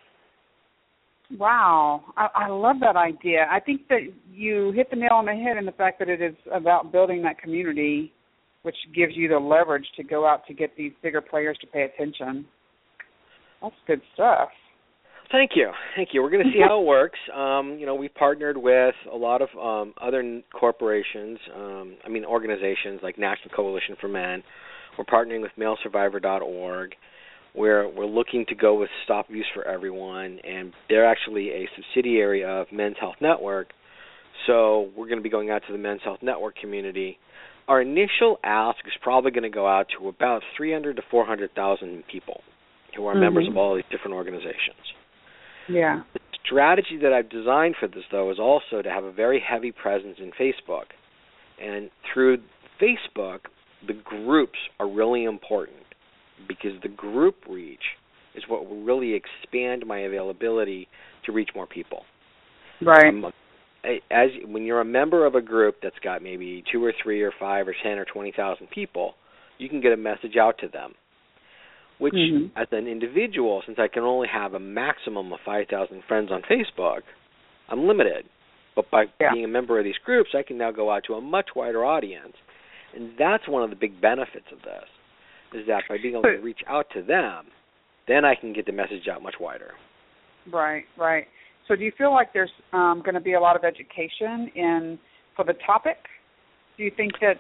Wow. I love that idea. I think that you hit the nail on the head in the fact that it is about building that community, which gives you the leverage to go out to get these bigger players to pay attention. That's good stuff. Thank you. We're going to see how it works. We've partnered with a lot of other corporations, organizations like National Coalition for Men. We're partnering with MaleSurvivor.org. We're looking to go with Stop Abuse for Everyone, and they're actually a subsidiary of Men's Health Network. So we're going to be going out to the Men's Health Network community. Our initial ask is probably going to go out to about 300 to 400,000 people who are members of all these different organizations. Yeah. The strategy that I've designed for this, though, is also to have a very heavy presence in Facebook. And through Facebook, the groups are really important, because the group reach is what will really expand my availability to reach more people. Right. When you're a member of a group that's got maybe 2 or 3 or 5 or 10 or 20,000 people, you can get a message out to them, which as an individual, since I can only have a maximum of 5,000 friends on Facebook, I'm limited. But by being a member of these groups, I can now go out to a much wider audience. And that's one of the big benefits of this, is that by being able to reach out to them, then I can get the message out much wider. Right. So do you feel like there's going to be a lot of education for the topic? Do you think that,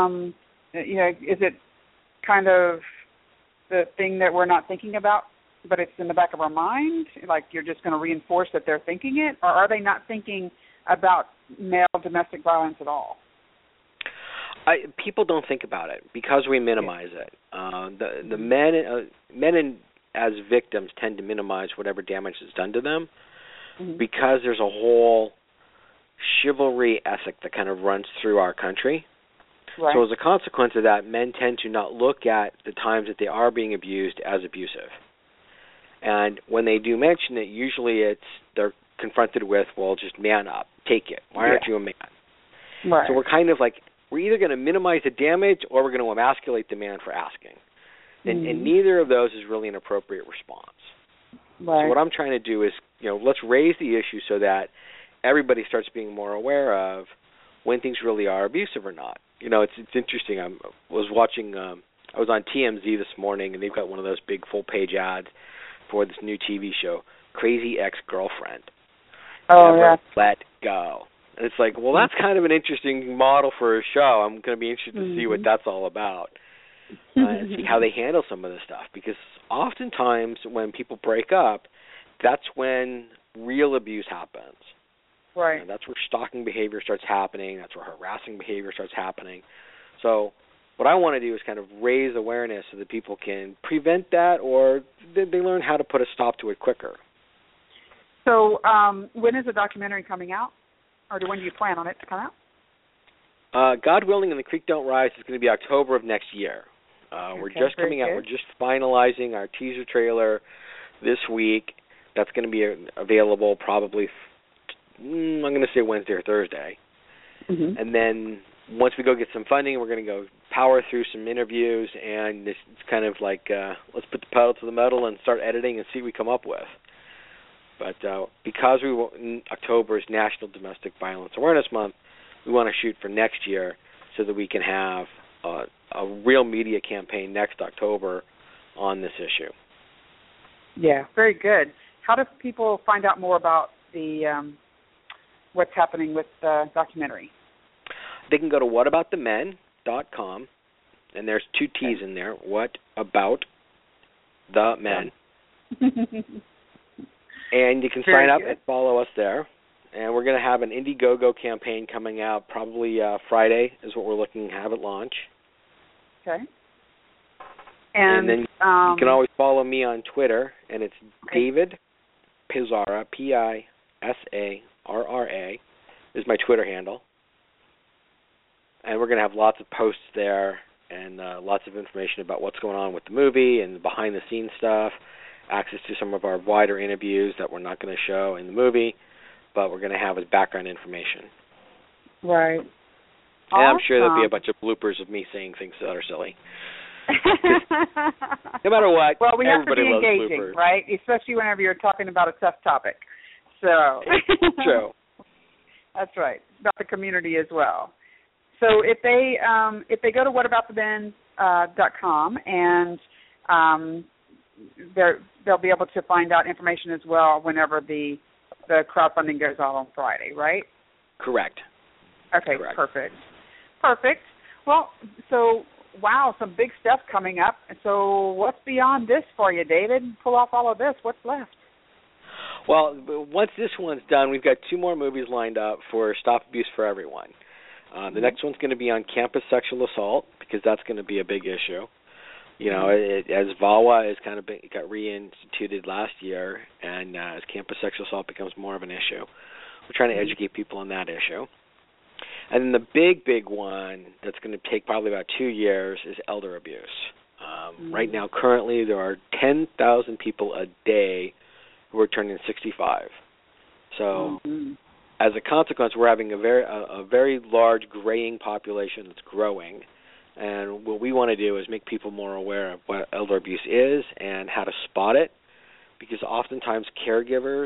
is it kind of the thing that we're not thinking about, but it's in the back of our mind? Like you're just going to reinforce that they're thinking it? Or are they not thinking about male domestic violence at all? People don't think about it because we minimize it. The men as victims tend to minimize whatever damage is done to them because there's a whole chivalry ethic that kind of runs through our country. Right. So as a consequence of that, men tend to not look at the times that they are being abused as abusive. And when they do mention it, usually they're confronted with, well, just man up, take it. Why aren't you a man? Right. So we're kind of like, we're either going to minimize the damage or we're going to emasculate the man for asking. And neither of those is really an appropriate response. Right. So what I'm trying to do is, let's raise the issue so that everybody starts being more aware of when things really are abusive or not. It's interesting. I was on TMZ this morning, and they've got one of those big full-page ads for this new TV show, Crazy Ex-Girlfriend. Oh, yeah. Let go. And it's like, well, that's kind of an interesting model for a show. I'm going to be interested to see what that's all about and see how they handle some of this stuff. Because oftentimes when people break up, that's when real abuse happens. Right. That's where stalking behavior starts happening. That's where harassing behavior starts happening. So what I want to do is kind of raise awareness so that people can prevent that, or they learn how to put a stop to it quicker. So when is the documentary coming out? Or when do you plan on it to come out? God willing, and The Creek Don't Rise is going to be October of next year. We're just coming out. We're just finalizing our teaser trailer this week. That's going to be available probably, I'm going to say Wednesday or Thursday. And then once we go get some funding, we're going to go power through some interviews, and it's kind of like let's put the pedal to the metal and start editing and see what we come up with. But because October is National Domestic Violence Awareness Month, we want to shoot for next year so that we can have a real media campaign next October on this issue. Yeah, very good. How do people find out more about the what's happening with the documentary? They can go to whataboutthemen.com, and there's 2 T's in there. What about the men? And you can sign up and follow us there. And we're going to have an Indiegogo campaign coming out probably Friday is what we're looking to have at launch. Okay. And then you can always follow me on Twitter, and it's David Pizarra, Pisarra is my Twitter handle. And we're going to have lots of posts there and lots of information about what's going on with the movie and behind-the-scenes stuff, access to some of our wider interviews that we're not going to show in the movie, but we're going to have as background information. Right. And I'm sure there'll be a bunch of bloopers of me saying things that are silly. No matter what, well, we have to be loves engaging, bloopers. right? Especially whenever you're talking about a tough topic. So true. That's right. About the community as well. So if they go to whataboutthemen.com and they'll be able to find out information as well whenever the crowdfunding goes out on Friday, right? Correct. Okay, Correct. Perfect. Well, so wow, some big stuff coming up. So what's beyond this for you, David? Pull off all of this. What's left? Well, once this one's done, we've got 2 more movies lined up for Stop Abuse for Everyone. The next one's going to be on campus sexual assault because that's going to be a big issue. You know, as VAWA has kind of got reinstituted last year, and as campus sexual assault becomes more of an issue, we're trying to educate people on that issue. And then the big one that's going to take probably about 2 years is elder abuse. Right now, currently, there are 10,000 people a day who are turning 65. So, as a consequence, we're having a very large graying population that's growing. And what we want to do is make people more aware of what elder abuse is and how to spot it, because oftentimes caregivers,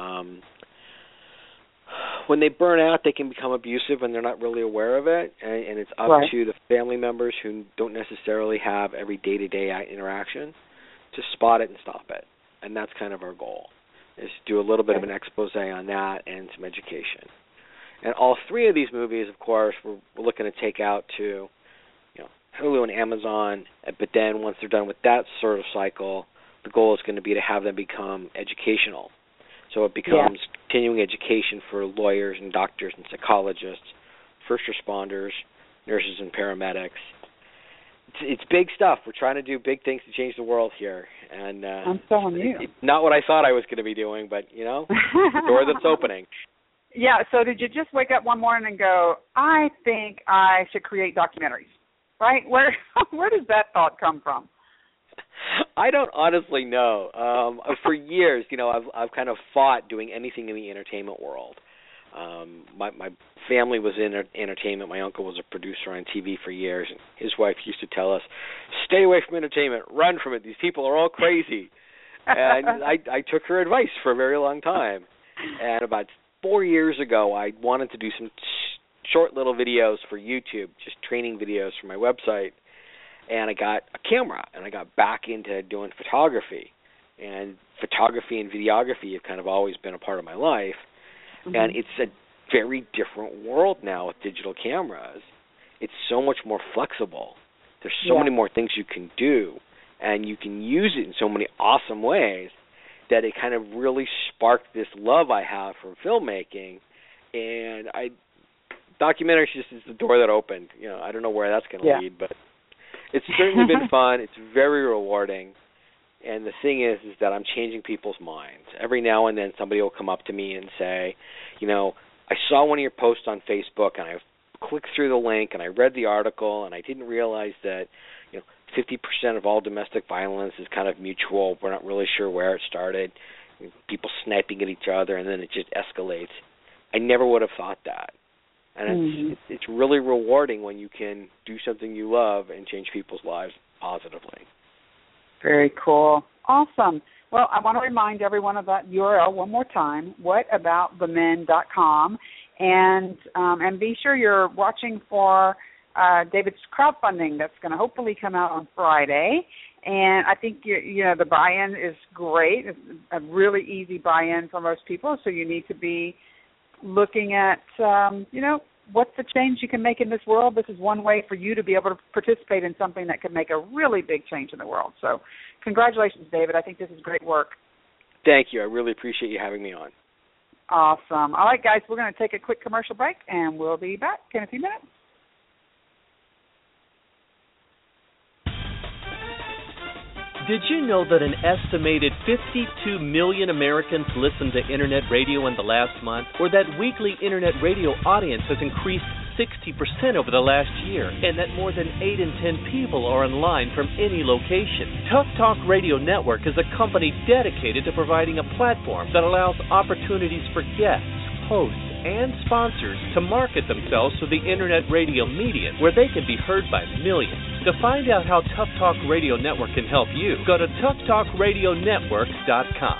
when they burn out, they can become abusive and they're not really aware of it, and it's up to the family members who don't necessarily have every day-to-day interaction to spot it and stop it. And that's kind of our goal, is to do a little bit of an expose on that and some education. And all 3 of these movies, of course, we're looking to take out to Hulu and Amazon, but then once they're done with that sort of cycle, the goal is going to be to have them become educational. So it becomes continuing education for lawyers and doctors and psychologists, first responders, nurses and paramedics. It's big stuff. We're trying to do big things to change the world here. And I'm telling you. It's not what I thought I was going to be doing, but, the door that's opening. Yeah, so did you just wake up one morning and go, I think I should create documentaries? Right? Where does that thought come from? I don't honestly know. For years, I've kind of fought doing anything in the entertainment world. My family was in entertainment. My uncle was a producer on TV for years, and his wife used to tell us, "Stay away from entertainment. Run from it. These people are all crazy." And I took her advice for a very long time. And about 4 years ago, I wanted to do some short little videos for YouTube, just training videos for my website, and I got a camera, and I got back into doing photography. And photography and videography have kind of always been a part of my life, and it's a very different world now with digital cameras. It's so much more flexible. There's so many more things you can do, and you can use it in so many awesome ways that it kind of really sparked this love I have for filmmaking, and documentary just is the door that opened. I don't know where that's going to lead, but it's certainly been fun. It's very rewarding. And the thing is that I'm changing people's minds. Every now and then somebody will come up to me and say, I saw one of your posts on Facebook, and I clicked through the link, and I read the article, and I didn't realize that 50% of all domestic violence is kind of mutual. We're not really sure where it started. People sniping at each other, and then it just escalates. I never would have thought that. And it's really rewarding when you can do something you love and change people's lives positively. Very cool. Awesome. Well, I want to remind everyone of that URL one more time, whataboutthemen.com, and be sure you're watching for David's crowdfunding that's going to hopefully come out on Friday. And I think, the buy-in is great. It's a really easy buy-in for most people, so you need to be looking at, what's the change you can make in this world. This is one way for you to be able to participate in something that could make a really big change in the world. So congratulations, David. I think this is great work. Thank you. I really appreciate you having me on. Awesome. All right, guys, we're going to take a quick commercial break, and we'll be back in a few minutes. Did you know that an estimated 52 million Americans listened to Internet radio in the last month, or that weekly Internet radio audience has increased 60% over the last year, and that more than 8 in 10 people are online from any location? Tough Talk Radio Network is a company dedicated to providing a platform that allows opportunities for guests, hosts, and sponsors to market themselves to the Internet radio medium, where they can be heard by millions. To find out how Tough Talk Radio Network can help you, go to toughtalkradionetwork.com.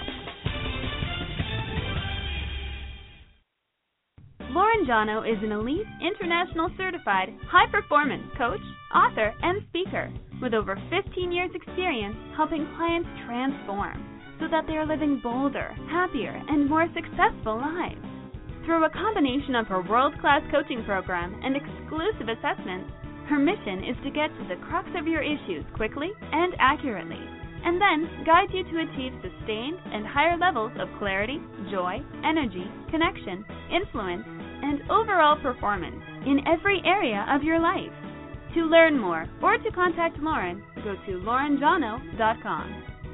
Lauren Jono is an elite, international certified, high-performance coach, author, and speaker with over 15 years' experience helping clients transform so that they are living bolder, happier, and more successful lives. Through a combination of her world-class coaching program and exclusive assessments, her mission is to get to the crux of your issues quickly and accurately, and then guide you to achieve sustained and higher levels of clarity, joy, energy, connection, influence, and overall performance in every area of your life. To learn more or to contact Lauren, go to laurenjono.com.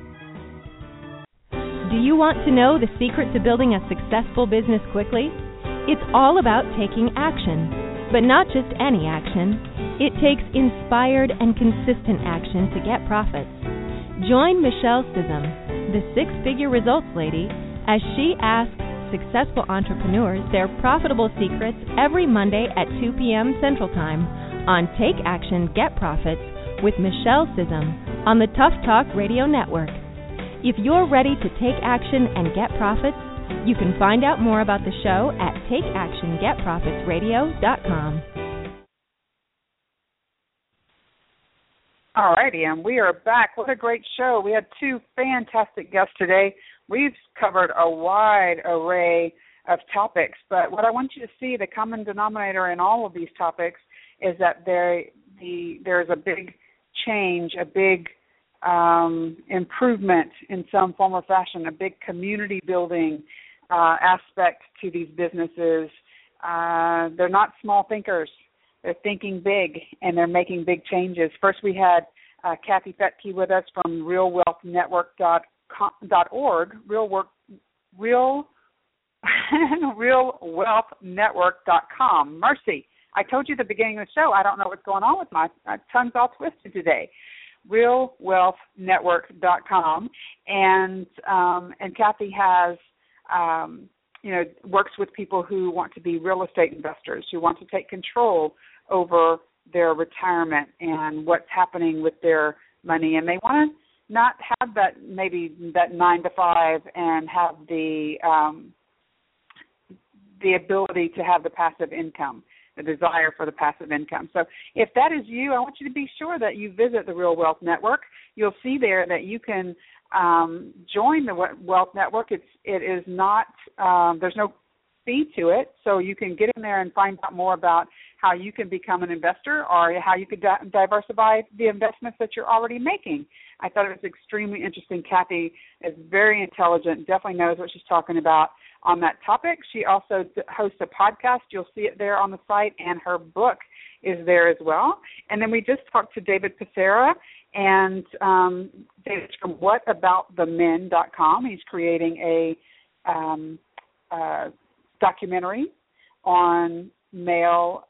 Do you want to know the secret to building a successful business quickly? It's all about taking action, but not just any action. It takes inspired and consistent action to get profits. Join Michelle Sissom, the six-figure results lady, as she asks successful entrepreneurs their profitable secrets every Monday at 2 p.m. Central Time on Take Action, Get Profits with Michelle Sissom on the Tough Talk Radio Network. If you're ready to take action and get profits, you can find out more about the show at takeactiongetprofitsradio.com. All righty, and we are back. What a great show. We had two fantastic guests today. We've covered a wide array of topics, but what I want you to see, the common denominator in all of these topics, is that there's a big change, a big improvement in some form or fashion, a big community building aspect to these businesses. They're not small thinkers. They're thinking big, and they're making big changes. First, we had Kathy Fettke with us from realwealthnetwork.org, realwealthnetwork.com. Mercy, I told you at the beginning of the show, I don't know what's going on with my tongue's all twisted today. realwealthnetwork.com, and Kathy has works with people who want to be real estate investors, who want to take control over their retirement and what's happening with their money, and they want to not have that 9 to 5 and have the ability to have the passive income, the desire for the passive income. So if that is you, I want you to be sure that you visit the Real Wealth Network. You'll see there that you can join the Wealth Network. It is not, there's no fee to it, so you can get in there and find out more about how you can become an investor or how you could diversify the investments that you're already making. I thought it was extremely interesting. Kathy is very intelligent, definitely knows what she's talking about on that topic. She also hosts a podcast. You'll see it there on the site, and her book is there as well. And then we just talked to David Passera, and David's from whataboutthemen.com. He's creating a documentary on male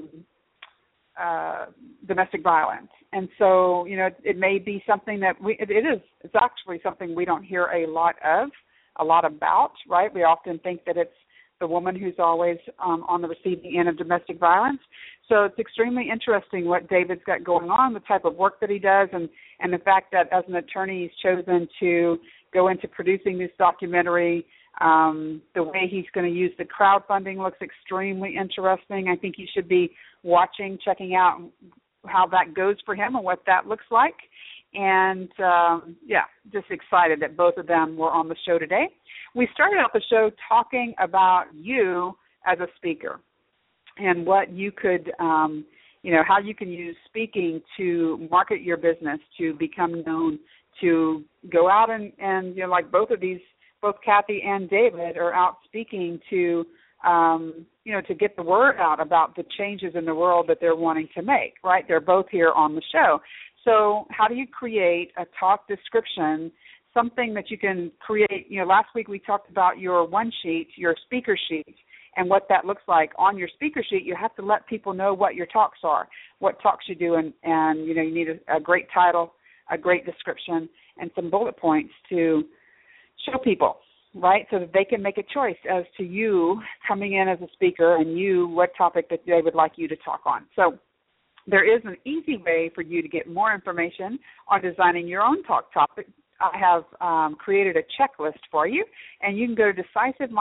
domestic violence. And so, it may be something that it's actually something we don't hear a lot about, right? We often think that it's the woman who's always on the receiving end of domestic violence. So it's extremely interesting what David's got going on, the type of work that he does, and the fact that as an attorney he's chosen to go into producing this documentary The way he's going to use the crowdfunding looks extremely interesting. I think you should be watching, checking out how that goes for him and what that looks like. And, just excited that both of them were on the show today. We started out the show talking about you as a speaker and what you could, how you can use speaking to market your business, to become known, to go out and like both Kathy and David are out speaking to get the word out about the changes in the world that they're wanting to make, right? They're both here on the show. So how do you create a talk description, something that you can create? Last week we talked about your one sheet, your speaker sheet, and what that looks like. On your speaker sheet, you have to let people know what your talks are, what talks you do, and you need a great title, a great description, and some bullet points to show people, right, so that they can make a choice as to you coming in as a speaker and what topic that they would like you to talk on. So there is an easy way for you to get more information on designing your own talk topic. I have created a checklist for you, and you can go to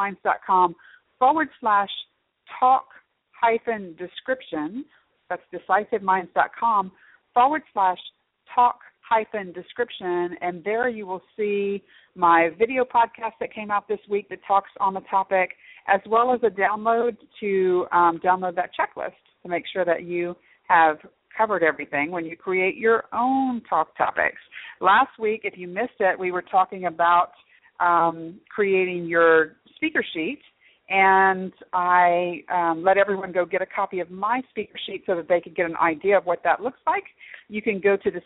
decisiveminds.com/talk-description. That's decisiveminds.com/talk-description, and there you will see my video podcast that came out this week that talks on the topic, as well as a download to download that checklist to make sure that you have covered everything when you create your own talk topics. Last week, if you missed it, we were talking about creating your speaker sheet, and I let everyone go get a copy of my speaker sheet so that they could get an idea of what that looks like. You can go to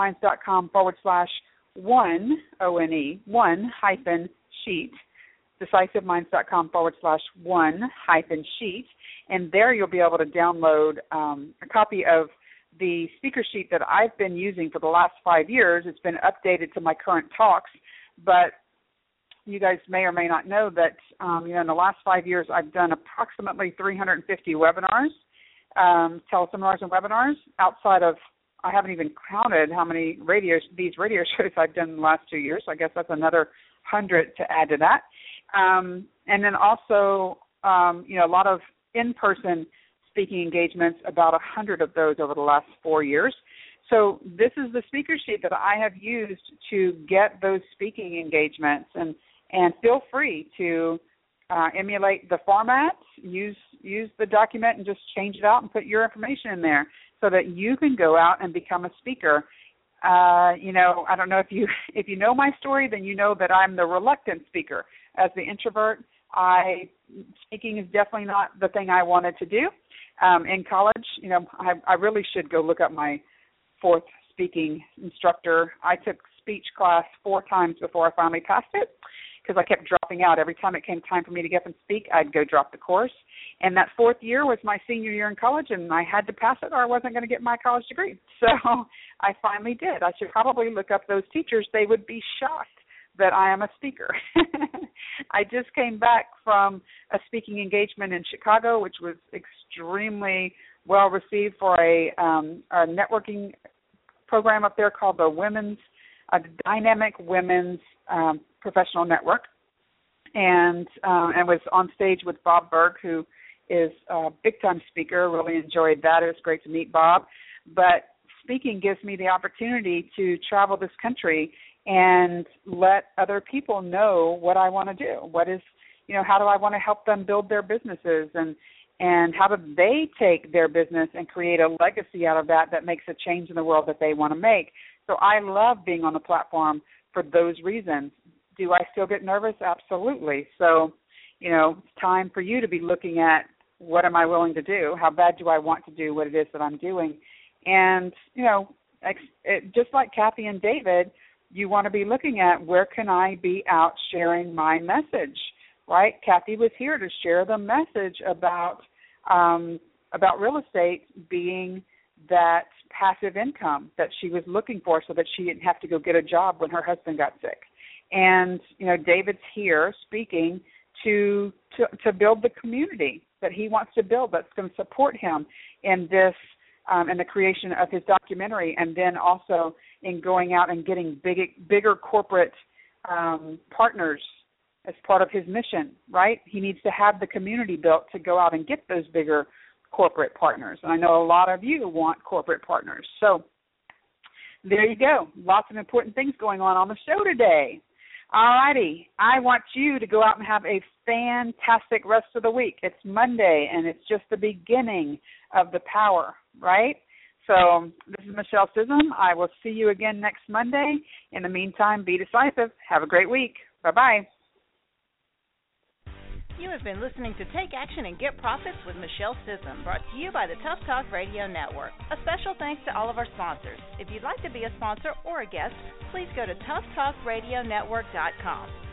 decisiveminds.com/one-sheet, decisiveminds.com/one-sheet, and there you'll be able to download a copy of the speaker sheet that I've been using for the last 5 years. It's been updated to my current talks, but you guys may or may not know that, in the last 5 years, I've done approximately 350 webinars, teleseminars and webinars outside of, I haven't even counted how many these radio shows I've done in the last 2 years. So I guess that's another 100 to add to that. And then also, a lot of in-person speaking engagements, about 100 of those over the last 4 years. So this is the speaker sheet that I have used to get those speaking engagements, and feel free to emulate the format, use the document and just change it out and put your information in there so that you can go out and become a speaker. I don't know if you know my story, then you know that I'm the reluctant speaker. As the introvert, speaking is definitely not the thing I wanted to do. In college, I really should go look up my fourth speaking instructor. I took speech class 4 times before I finally passed it because I kept dropping out. Every time it came time for me to get up and speak, I'd go drop the course. And that 4th year was my senior year in college, and I had to pass it or I wasn't going to get my college degree. So I finally did. I should probably look up those teachers. They would be shocked that I am a speaker. I just came back from a speaking engagement in Chicago, which was extremely well received for a networking program up there called the Dynamic Women's Professional Network, and was on stage with Bob Berg, who is a big-time speaker. Really enjoyed that. It was great to meet Bob. But speaking gives me the opportunity to travel this country and let other people know what I want to do. How do I want to help them build their businesses, and how do they take their business and create a legacy out of that makes a change in the world that they want to make. So I love being on the platform for those reasons. Do I still get nervous? Absolutely. So, it's time for you to be looking at what am I willing to do? How bad do I want to do what it is that I'm doing? And, just like Kathy and David, you want to be looking at where can I be out sharing my message, right? Kathy was here to share the message about real estate being that passive income that she was looking for so that she didn't have to go get a job when her husband got sick. And, David's here speaking to build the community that he wants to build that's going to support him in this, in the creation of his documentary, and then also in going out and getting bigger corporate partners as part of his mission, right? He needs to have the community built to go out and get those bigger corporate partners. And I know a lot of you want corporate partners. So there you go. Lots of important things going on the show today. All righty. I want you to go out and have a fantastic rest of the week. It's Monday, and it's just the beginning of the power, right? So this is Michelle Sissom. I will see you again next Monday. In the meantime, be decisive. Have a great week. Bye-bye. You have been listening to Take Action and Get Profits with Michelle Sissom, brought to you by the Tough Talk Radio Network. A special thanks to all of our sponsors. If you'd like to be a sponsor or a guest, please go to toughtalkradionetwork.com.